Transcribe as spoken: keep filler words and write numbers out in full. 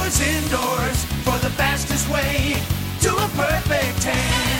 outdoors, indoors, for the fastest way to a perfect tan.